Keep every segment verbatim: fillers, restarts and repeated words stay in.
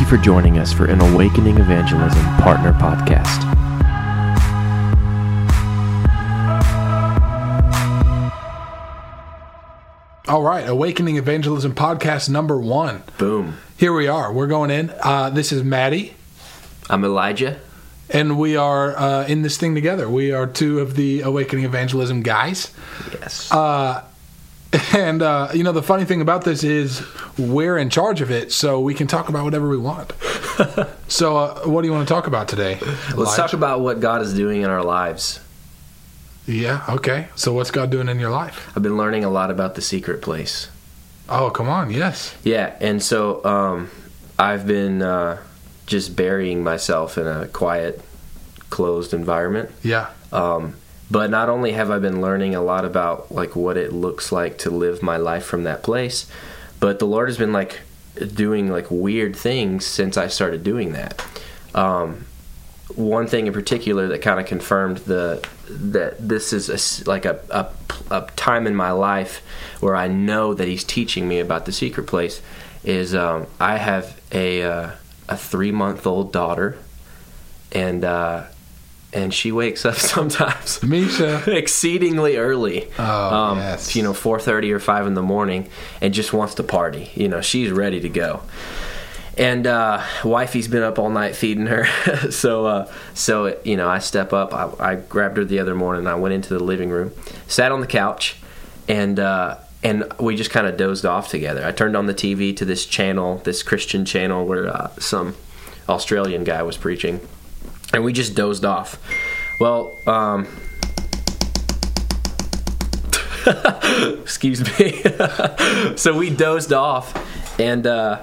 for joining us for an Awakening Evangelism Partner Podcast. All right, Awakening Evangelism Podcast number one. Boom. Here we are. We're going in. Uh, this is Maddie. I'm Elijah. And we are uh, in this thing together. We are two of the Awakening Evangelism guys. Yes. Uh, and, uh, you know, the funny thing about this is we're in charge of it, so we can talk about whatever we want. So uh, what do you want to talk about today, Elijah? Let's talk about what God is doing in our lives. Yeah, okay. So what's God doing in your life? I've been learning a lot about the secret place. Oh, come on, yes. Yeah, and so um, I've been uh, just burying myself in a quiet, closed environment. Yeah. Um, but not only have I been learning a lot about like what it looks like to live my life from that place, but the Lord has been like doing like weird things since I started doing that. Um, one thing in particular that kind of confirmed the that this is a, like a, a, a time in my life where I know that He's teaching me about the secret place is um, I have a uh, a three month old daughter, and uh, and she wakes up sometimes Misha exceedingly early. Oh, um, yes. You know, four thirty or five in the morning, and just wants to party. You know, she's ready to go. And uh, wifey's been up all night feeding her, so uh, so you know I step up. I, I grabbed her the other morning. I went into the living room, sat on the couch, and uh, and we just kind of dozed off together. I turned on the T V to this channel, this Christian channel where uh, some Australian guy was preaching, and we just dozed off. Well, um, excuse me. So we dozed off, and. Uh,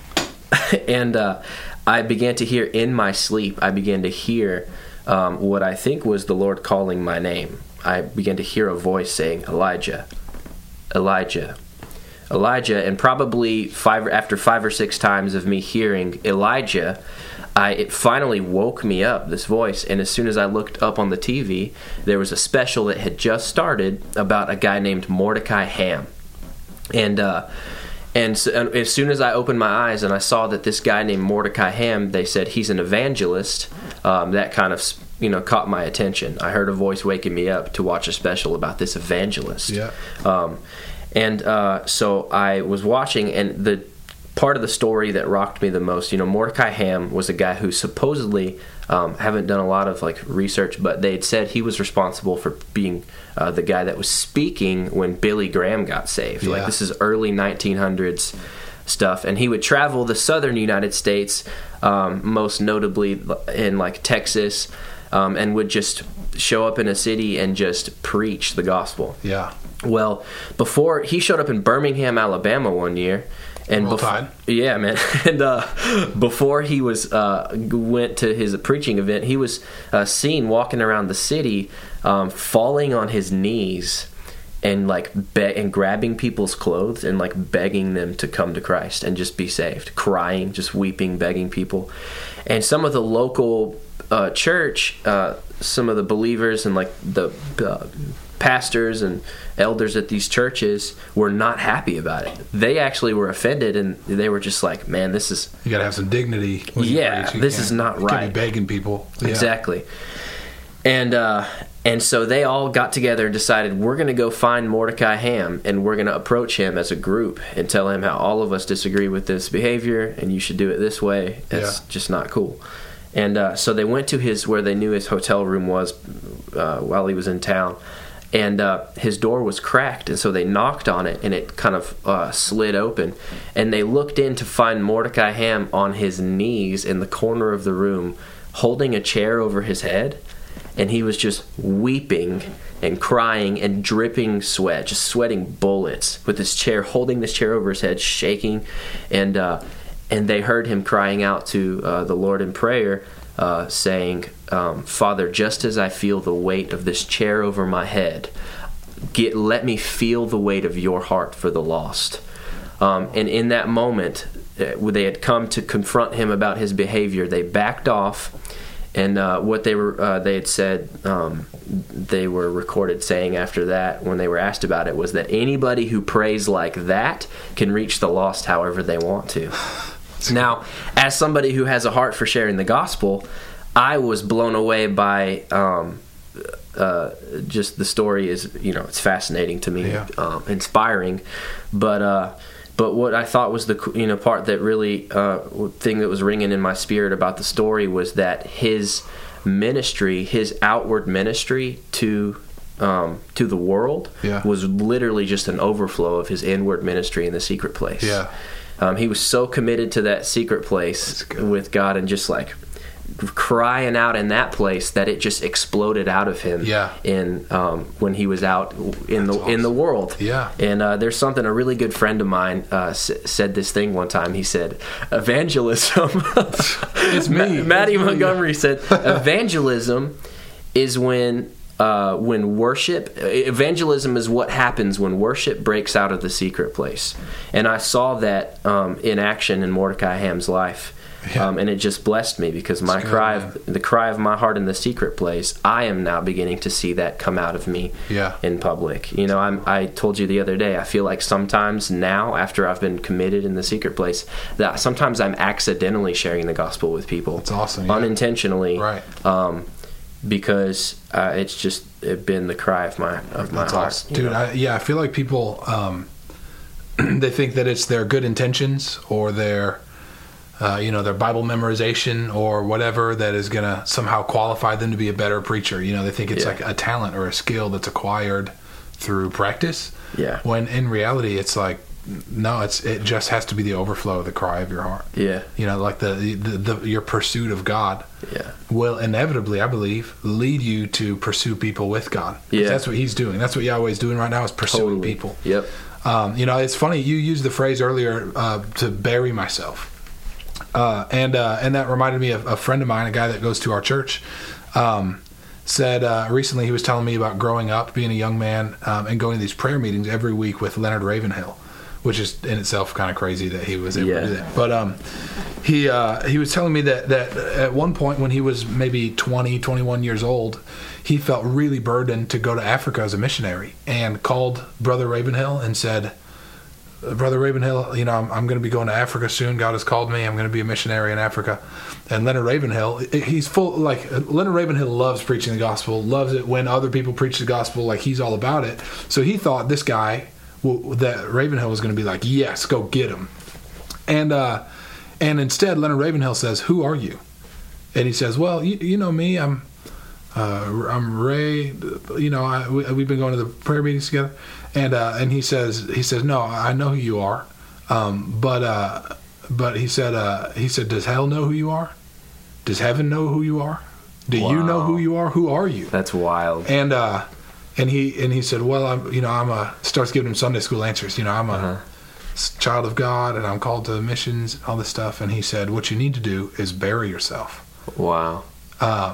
And uh, I began to hear in my sleep, I began to hear um, what I think was the Lord calling my name. I began to hear a voice saying, Elijah, Elijah, Elijah. And probably five after five or six times of me hearing Elijah, I, it finally woke me up, this voice. And as soon as I looked up on the T V, there was a special that had just started about a guy named Mordecai Ham. And... Uh, And, so, and as soon as I opened my eyes and I saw that this guy named Mordecai Ham, they said he's an evangelist, um, that kind of, you know, caught my attention. I heard a voice waking me up to watch a special about this evangelist. Yeah. Um, and uh, so I was watching, and the part of the story that rocked me the most, you know, Mordecai Ham was a guy who supposedly, um, haven't done a lot of like research, but they had said he was responsible for being uh, the guy that was speaking when Billy Graham got saved. Yeah. Like this is early nineteen hundreds stuff, and he would travel the southern United States, um, most notably in like Texas, um, and would just show up in a city and just preach the gospel. Yeah. Well, before he showed up in Birmingham, Alabama one year. And Roll before, Tide. yeah, man. And uh, before he was uh, went to his preaching event, he was uh, seen walking around the city, um, falling on his knees and like be- and grabbing people's clothes and like begging them to come to Christ and just be saved, crying, just weeping, begging people. And some of the local uh, church, uh, some of the believers and like the uh, pastors and elders at these churches were not happy about it. They actually were offended, and they were just like, man, this is... You got to have some dignity when you Yeah, preach. You this can't- is not you can't right. be begging people. Yeah. Exactly. And uh, and so they all got together and decided, we're going to go find Mordecai Ham, and we're going to approach him as a group and tell him how all of us disagree with this behavior, and you should do it this way. It's Yeah. just not cool. And uh, so they went to his where they knew his hotel room was uh, while he was in town. And uh, his door was cracked, and so they knocked on it, and it kind of uh, slid open. And they looked in to find Mordecai Ham on his knees in the corner of the room, holding a chair over his head. And he was just weeping and crying and dripping sweat, just sweating bullets, with this chair, holding this chair over his head, shaking. And uh, and they heard him crying out to uh, the Lord in prayer, uh, saying, um, Father, just as I feel the weight of this chair over my head, get let me feel the weight of your heart for the lost. Um, and in that moment, uh, they had come to confront him about his behavior. They backed off. And uh, what they were, uh, they had said, um, they were recorded saying after that, when they were asked about it, was that anybody who prays like that can reach the lost however they want to. Now, as somebody who has a heart for sharing the gospel, I was blown away by um, uh, just the story is, you know, it's fascinating to me, Yeah. um, inspiring. But uh, but what I thought was the, you know, part that really, uh, thing that was ringing in my spirit about the story was that his ministry, his outward ministry to um, to the world Yeah. was literally just an overflow of his inward ministry in the secret place. Yeah. Um, he was so committed to that secret place with God and just like crying out in that place that it just exploded out of him. Yeah. In um, when he was out in That's the in the awesome. world. Yeah. And uh, there's something a really good friend of mine uh, s- said this thing one time. He said, "Evangelism." It's me. Ma- Matty It's me. Montgomery said, "Evangelism is when." Uh, when worship, evangelism is what happens when worship breaks out of the secret place. And I saw that um, in action in Mordecai Ham's life. Yeah. Um, and it just blessed me because my good, cry, man. of, the cry of my heart in the secret place, I am now beginning to see that come out of me Yeah. in public. You know, I'm, I told you the other day, I feel like sometimes now, after I've been committed in the secret place, that sometimes I'm accidentally sharing the gospel with people. That's awesome. Yeah. Unintentionally. Right. Um, because uh, it's just it been the cry of my of my That's heart, awesome. you Dude, know? I, yeah, I feel like people, um, they think that it's their good intentions or their, uh, you know, their Bible memorization or whatever that is going to somehow qualify them to be a better preacher. You know, they think it's Yeah. like a talent or a skill that's acquired through practice. Yeah. When in reality, it's like, no, it's it just has to be the overflow of the cry of your heart. Yeah, You know, like the, the, the your pursuit of God yeah, will inevitably, I believe, lead you to pursue people with God. 'Cause Yeah. that's what He's doing. That's what Yahweh's doing right now is pursuing totally. people. Yep. Um, you know, it's funny you used the phrase earlier uh, to bury myself, uh, and uh, and that reminded me of a friend of mine, a guy that goes to our church. Um, said uh, recently he was telling me about growing up, being a young man, um, and going to these prayer meetings every week with Leonard Ravenhill, which is in itself kind of crazy that he was able Yeah. to do that. But um, he uh, he was telling me that, that at one point when he was maybe twenty, twenty-one years old, he felt really burdened to go to Africa as a missionary and called Brother Ravenhill and said, Brother Ravenhill, you know, I'm, I'm going to be going to Africa soon. God has called me. I'm going to be a missionary in Africa. And Leonard Ravenhill, he's full, like, Leonard Ravenhill loves preaching the gospel, loves it when other people preach the gospel, like, he's all about it. So he thought this guy, well, that Ravenhill was going to be like, yes, go get him. And, uh, and instead, Leonard Ravenhill says, who are you? And he says, well, you, you know me, I'm, uh, I'm Ray, you know, I, we, we've been going to the prayer meetings together. And uh, and he says he says no, I know who you are, um, but uh, but he said uh, he said does hell know who you are? Does heaven know who you are? Do you know Wow. who you are? Who are you? That's wild. And uh, and he and he said, well, I'm you know I'm a starts giving him Sunday school answers. You know I'm a Uh-huh. s- child of God and I'm called to missions, all this stuff. And he said, what you need to do is bury yourself. Wow. Um,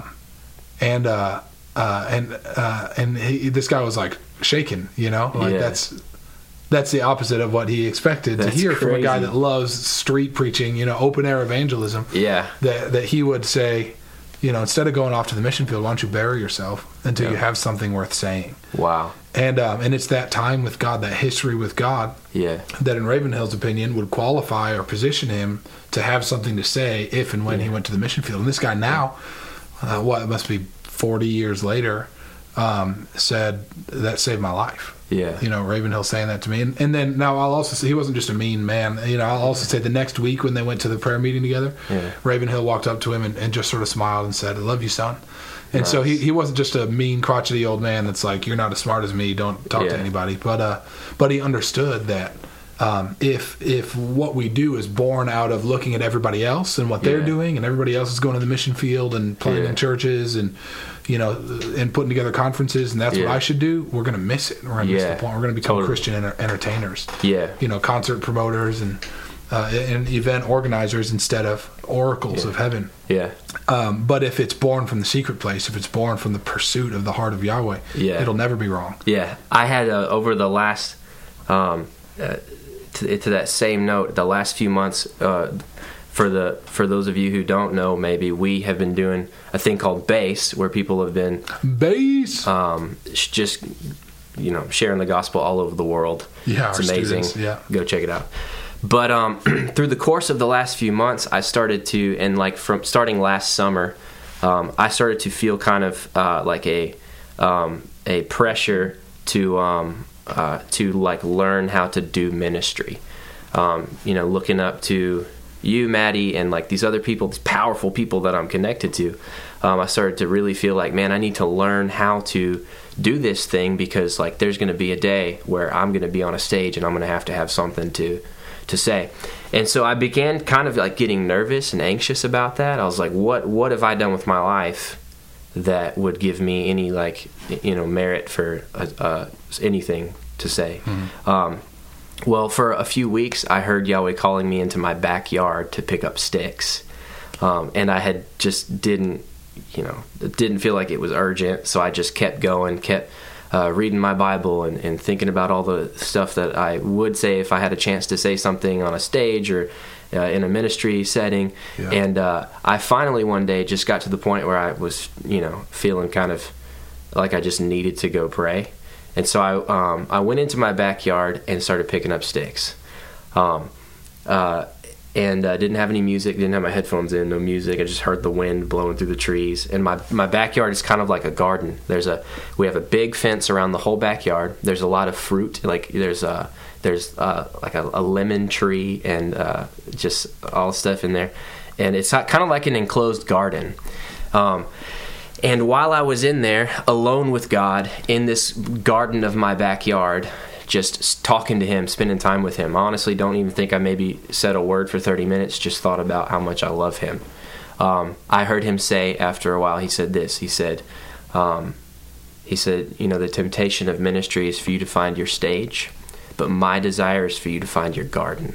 and uh, uh, and uh, and he, this guy was like shaken, you know, like Yeah. that's that's the opposite of what he expected That's to hear from a guy crazy. that loves street preaching, you know, open air evangelism. Yeah. That that he would say, you know, instead of going off to the mission field, why don't you bury yourself until Yeah. you have something worth saying? Wow. And um, and it's that time with God, that history with God, Yeah. that in Ravenhill's opinion would qualify or position him to have something to say if and when he went to the mission field. And this guy now, uh, what it must be forty years later, um, said that saved my life. Yeah. You know, Ravenhill saying that to me. And, and then now I'll also say he wasn't just a mean man. You know, I'll also say the next week when they went to the prayer meeting together, Yeah. Ravenhill walked up to him and, and just sort of smiled and said, I love you, son. And so Nice. he, he wasn't just a mean, crotchety old man that's like, you're not as smart as me, don't talk Yeah. to anybody. But uh, but he understood that um, if if what we do is born out of looking at everybody else and what they're Yeah. doing, and everybody else is going to the mission field and playing Yeah. in churches and, you know, and putting together conferences, and that's Yeah. what I should do, we're going to miss it. We're going to miss Yeah. the point. We're going to become Totally. Christian enter- entertainers. Yeah. You know, concert promoters and uh, and event organizers instead of oracles Yeah. of heaven. Yeah. Um, but if it's born from the secret place, if it's born from the pursuit of the heart of Yahweh, Yeah. it'll never be wrong. Yeah, I had uh, over the last, um, uh, to, to that same note, the last few months. Uh, for the for those of you who don't know, maybe we have been doing a thing called Base, where people have been Base. um, sh- just you know sharing the gospel all over the world. Yeah, it's our amazing. students, yeah. Go check it out. But um, through the course of the last few months, I started to, and like from starting last summer, um, I started to feel kind of uh, like a um, a pressure to um, uh, to like learn how to do ministry. Um, you know, looking up to you, Maddie, and like these other people, these powerful people that I'm connected to. Um, I started to really feel like, man, I need to learn how to do this thing, because like there's going to be a day where I'm going to be on a stage and I'm going to have to have something to to say. And so I began kind of like getting nervous and anxious about that. I was like, what what have I done with my life that would give me any like, you know, merit for uh, uh, anything to say? Mm-hmm. Um, well, for a few weeks, I heard Yahweh calling me into my backyard to pick up sticks. Um, and I had just didn't, you know, didn't feel like it was urgent. So I just kept going, kept uh, reading my Bible and, and thinking about all the stuff that I would say if I had a chance to say something on a stage or uh, in a ministry setting. Yeah. And uh, I finally one day just got to the point where I was, you know, feeling kind of like I just needed to go pray. And so I um, I went into my backyard and started picking up sticks. Um, uh, and uh, didn't have any music, didn't have my headphones in, no music. I just heard the wind blowing through the trees. And my, my backyard is kind of like a garden. There's a we have a big fence around the whole backyard. There's a lot of fruit. Like there's a there's uh, like a, a lemon tree and uh, just all stuff in there. And it's kind of like an enclosed garden. Um, And while I was in there, alone with God, in this garden of my backyard, just talking to Him, spending time with Him, I honestly don't even think I maybe said a word for thirty minutes, just thought about how much I love Him. Um, I heard Him say after a while, He said this, He said, um, He said, you know, the temptation of ministry is for you to find your stage, but my desire is for you to find your garden.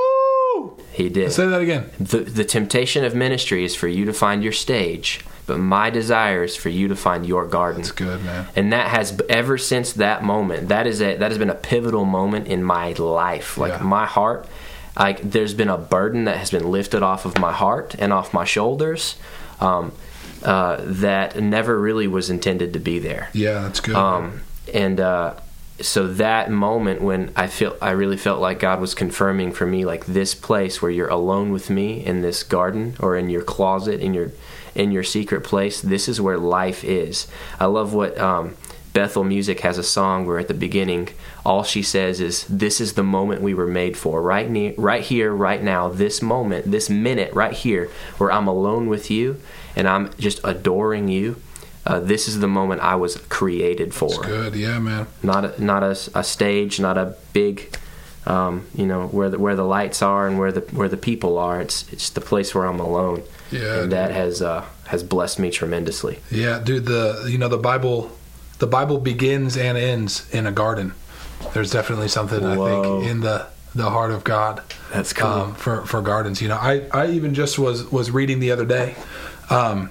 Woo! He did. Say that again. The, the temptation of ministry is for you to find your stage, but my desire is for you to find your garden. That's good, man. And that has, ever since that moment, that is a, that has been a pivotal moment in my life. Like yeah. my heart, like there's been a burden that has been lifted off of my heart and off my shoulders um, uh, that never really was intended to be there. Yeah, that's good. Um, and uh, so that moment when I feel, I really felt like God was confirming for me, like this place where you're alone with me in this garden or in your closet, in your in your secret place, this is where life is. I love what um, Bethel Music has a song where at the beginning, all she says is, this is the moment we were made for, right near, right here, right now, this moment, this minute right here, where I'm alone with you and I'm just adoring you. Uh, this is the moment I was created for. That's good, yeah, man. Not a, not a, a stage, not a big, um, you know, where the where the lights are and where the where the people are. It's it's the place where I'm alone. Yeah, and that has uh, has blessed me tremendously. Yeah, dude. The you know the Bible, the Bible begins and ends in a garden. There's definitely something Whoa. I think in the the heart of God. That's cool um, for for gardens. You know, I, I even just was was reading the other day, um,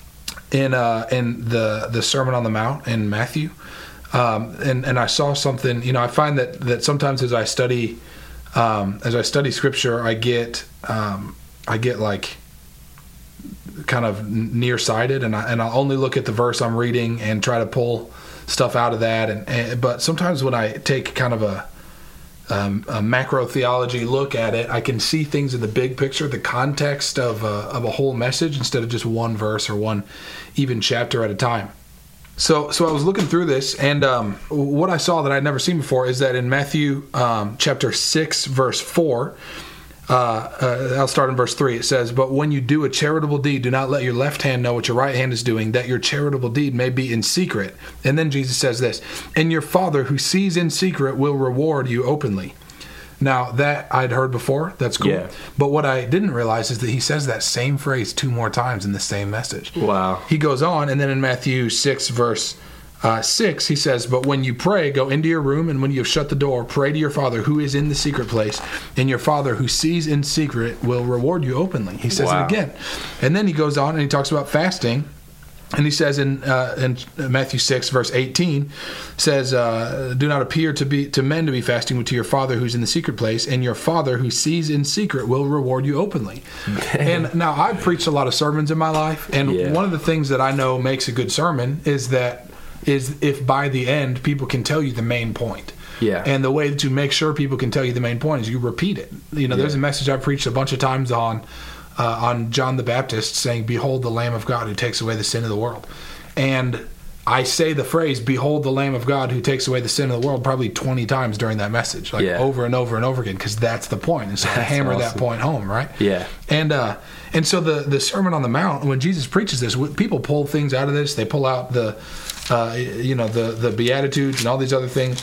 in uh in the the Sermon on the Mount in Matthew, um, and and I saw something. You know, I find that that sometimes as I study, um, as I study Scripture, I get um, I get like. kind of nearsighted, and I and I only look at the verse I'm reading and try to pull stuff out of that. And, and but sometimes when I take kind of a, um, a macro theology look at it, I can see things in the big picture, the context of a, of a whole message instead of just one verse or one even chapter at a time. So so I was looking through this, and um, what I saw that I'd never seen before is that in Matthew um, chapter six, verse four. Uh, uh, I'll start in verse three. It says, "But when you do a charitable deed, do not let your left hand know what your right hand is doing, that your charitable deed may be in secret." And then Jesus says this, "And your Father who sees in secret will reward you openly." Now, that I'd heard before. That's cool. Yeah. But what I didn't realize is that he says that same phrase two more times in the same message. Wow. He goes on, and then in Matthew six, verse Uh, six, he says, "But when you pray, go into your room, and when you have shut the door, pray to your Father who is in the secret place, and your Father who sees in secret will reward you openly." He says wow. it again. And then he goes on and he talks about fasting. And he says in uh, in Matthew six, verse eighteen, says, uh, "Do not appear to be to men to be fasting, but to your Father who's in the secret place, and your Father who sees in secret will reward you openly." And now, I've preached a lot of sermons in my life, and yeah. one of the things that I know makes a good sermon is that is if by the end people can tell you the main point. Yeah. And the way to make sure people can tell you the main point is you repeat it. You know, there's Yeah. a message I've preached a bunch of times on uh, on John the Baptist saying, "Behold the Lamb of God who takes away the sin of the world." And I say the phrase, "Behold the Lamb of God who takes away the sin of the world," probably twenty times during that message, like Yeah. over and over and over again, because that's the point. And so I That's hammer that awesome. point home, right? Yeah. And uh, and so the the Sermon on the Mount, when Jesus preaches this, people pull things out of this. They pull out the, uh, you know, the the Beatitudes and all these other things.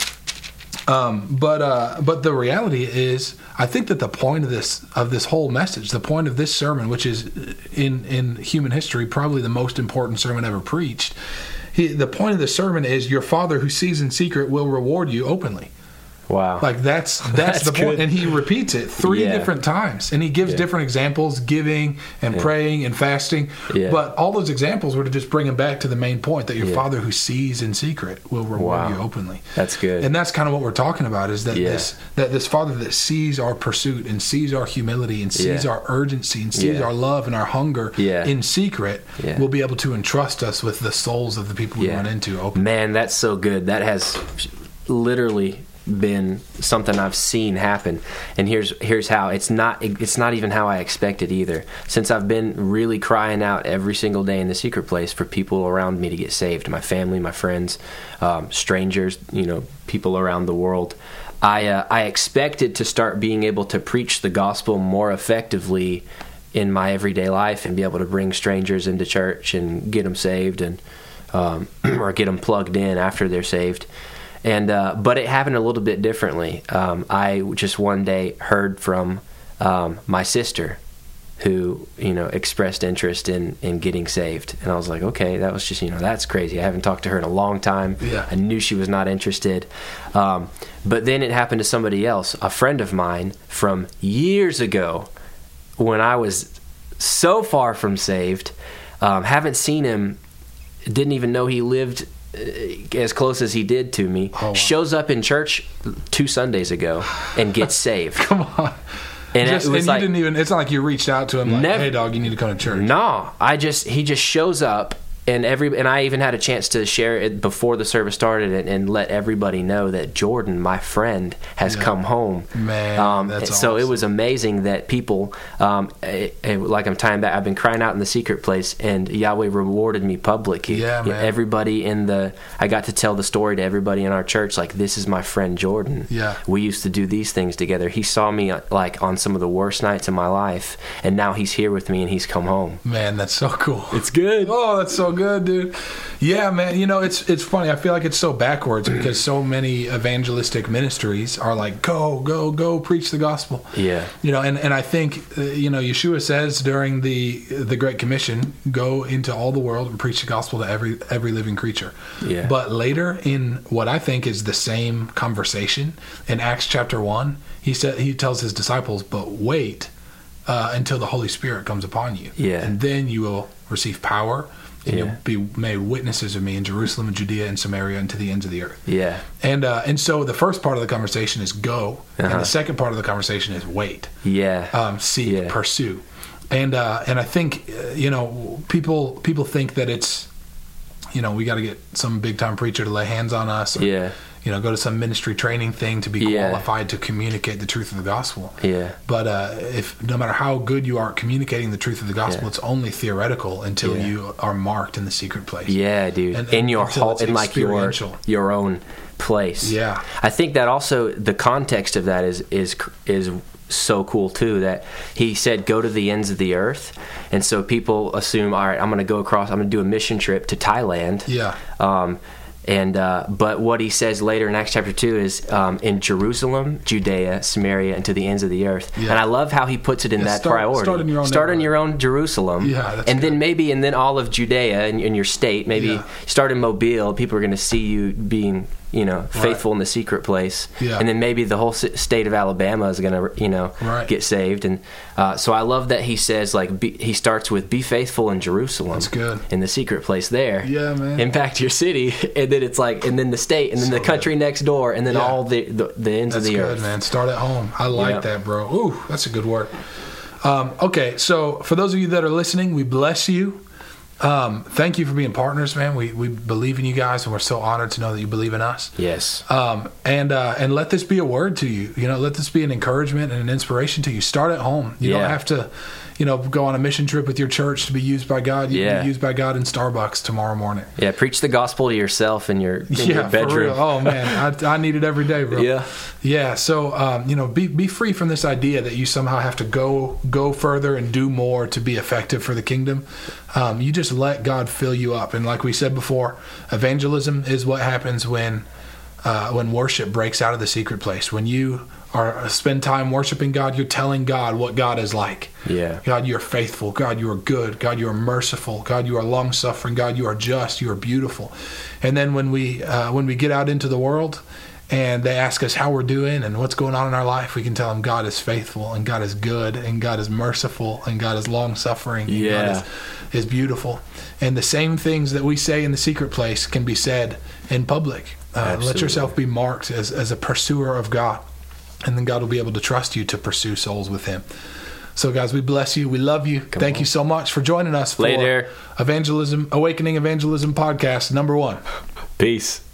Um, but uh, but the reality is, I think that the point of this of this whole message, the point of this sermon, which is in in human history probably the most important sermon ever preached, he, the point of the sermon is your Father who sees in secret will reward you openly. Wow. Like that's that's, That's the point, good. and he repeats it three Yeah. different times, and he gives Yeah. different examples, giving and Yeah. praying and fasting. Yeah. But all those examples were to just bring him back to the main point that your Yeah. Father who sees in secret will reward Wow. you openly. That's good. And that's kind of what we're talking about is that Yeah. this that this Father that sees our pursuit and sees our humility and sees Yeah. our urgency and sees Yeah. our love and our hunger Yeah. in secret Yeah. will be able to entrust us with the souls of the people we Yeah. run into openly. Man, that's so good. That has literally been something I've seen happen. And here's here's how. It's not it's not even how I expected either. Since I've been really crying out every single day in the secret place for people around me to get saved, my family, my friends, um, strangers, you know, people around the world. I uh, I expected to start being able to preach the gospel more effectively in my everyday life and be able to bring strangers into church and get them saved and um, or get them plugged in after they're saved. And uh, but it happened a little bit differently. Um, I just one day heard from um, my sister, who you know expressed interest in, in getting saved, and I was like, okay, that was just you know that's crazy. I haven't talked to her in a long time. Yeah. I knew she was not interested. Um, but then it happened to somebody else, a friend of mine from years ago, when I was so far from saved, um, haven't seen him, didn't even know he lived as close as he did to me, Oh, wow. shows up in church two Sundays ago and gets saved. Come on. And Just, it was and like, you didn't even, it's not like you reached out to him like, Never- hey dog, you need to come to church. no, I just, he just shows up. And every and I even had a chance to share it before the service started and, and let everybody know that Jordan, my friend, has Yeah. come home. Man, um, that's so it awesome. was amazing that people, um, it, it- like I'm tying back, I've been crying out in the secret place, and Yahweh rewarded me publicly. Yeah, man. Everybody in the, I got to tell the story to everybody in our church, like, this is my friend Jordan. Yeah. We used to do these things together. He saw me uh, like on some of the worst nights of my life, and now he's here with me and he's come home. Man, that's so cool. It's good. Oh, that's so good, dude. Yeah, man. You know, it's it's funny. I feel like it's so backwards because so many evangelistic ministries are like, go, go, go, preach the gospel. Yeah. You know, and, and I think, uh, you know, Yeshua says during the the Great Commission, go into all the world and preach the gospel to every every living creature. Yeah. But later in what I think is the same conversation in Acts chapter one, he said he tells his disciples, but wait uh, until the Holy Spirit comes upon you. Yeah. And then you will receive power. And Yeah. you'll be made witnesses of me in Jerusalem and Judea and Samaria and to the ends of the earth. Yeah. And uh, and so the first part of the conversation is go, and Uh-huh. the second part of the conversation is wait, Yeah. um, seek, Yeah. pursue. And uh, and I think uh, you know people people think that it's you know we got to get some big time preacher to lay hands on us, or, Yeah. you know go to some ministry training thing to be Yeah. qualified to communicate the truth of the gospel. Yeah. But uh, if no matter how good you are at communicating the truth of the gospel, Yeah. it's only theoretical until Yeah. you are marked in the secret place. Yeah, dude. And- in and your until whole, it's in like your experiential. your own place. Yeah. I think that also the context of that is is is so cool too. That he said, "Go to the ends of the earth," and so people assume, all right, I'm going to go across. I'm going to do a mission trip to Thailand. Yeah. Um, and uh, but what he says later in Acts chapter two is um, in Jerusalem, Judea, Samaria, and to the ends of the earth. Yeah. And I love how he puts it in Yeah, that start- priority. start in your own Start in neighborhood. your own Jerusalem. Yeah, that's and then good. maybe and then all of Judea in, in your state. Maybe Yeah. start in Mobile. People are going to see you being, you know, faithful in the secret place. Yeah. And then maybe the whole s- state of Alabama is going to, you know, Right. get saved. And uh, so I love that he says, like, be, he starts with be faithful in Jerusalem. That's good. In the secret place there. Yeah, man. Impact your city, and then it's like, and then the state, and then So the country next door, and then Yeah. all the, the the ends That's of the good, earth. man. Start at home. I like Yeah. that, bro. Ooh, that's a good word. Um, okay, so for those of you that are listening, we bless you. Um, thank you for being partners, man. We we believe in you guys, and we're so honored to know that you believe in us. Yes. Um, and uh, and let this be a word to you. You know, let this be an encouragement and an inspiration to you. Start at home. You Yeah. don't have to, you know, go on a mission trip with your church to be used by God. You Yeah. can be used by God in Starbucks tomorrow morning. Yeah, preach the gospel to yourself in your, in Yeah, your for bedroom. real. Oh man, I, I need it every day, bro. Yeah. Yeah. So um, you know, be be free from this idea that you somehow have to go go further and do more to be effective for the kingdom. Um, you just let God fill you up, and like we said before, evangelism is what happens when uh, when worship breaks out of the secret place. When you are spend time worshiping God, you're telling God what God is like. Yeah. God, you are faithful. God, you are good. God, you are merciful. God, you are long-suffering. God, you are just. You are beautiful. And then when we uh, when we get out into the world and they ask us how we're doing and what's going on in our life, we can tell them God is faithful and God is good and God is merciful and God is long-suffering and Yeah. God is, is beautiful. And the same things that we say in the secret place can be said in public. Uh, let Absolutely. yourself be marked as, as a pursuer of God. And then God will be able to trust you to pursue souls with him. So, guys, we bless you. We love you. Come Thank on. you so much for joining us for Later. Evangelism, Awakening Evangelism Podcast number one. Peace.